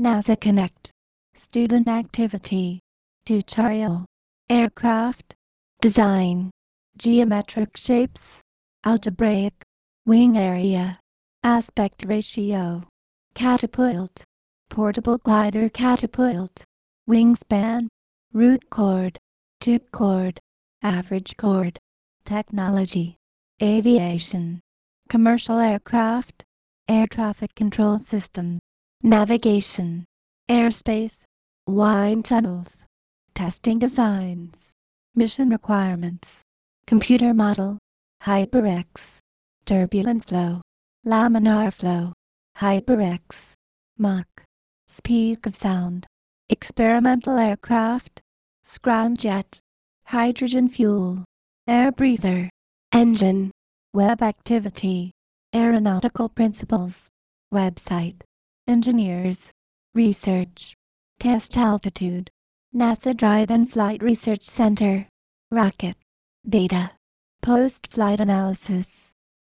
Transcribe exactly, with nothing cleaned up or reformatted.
NASA Connect. Student activity. Tutorial. Aircraft. Design. Geometric shapes. Algebraic. Wing area. Aspect ratio. Catapult. Portable glider catapult. Wingspan. Root chord. Tip chord. Average chord. Technology. Aviation. Commercial aircraft. Air traffic control system. Navigation. Airspace. Wind tunnels. Testing designs. Mission requirements. Computer model. HyperX. Turbulent flow. Laminar flow. HyperX. Mach. Speed of sound. Experimental aircraft. Scramjet. Hydrogen fuel. Air breather. Engine. Web activity. Aeronautical principles. Website. Engineers. Research. Test altitude. NASA Dryden Flight Research Center. Rocket. Data. Post-flight analysis.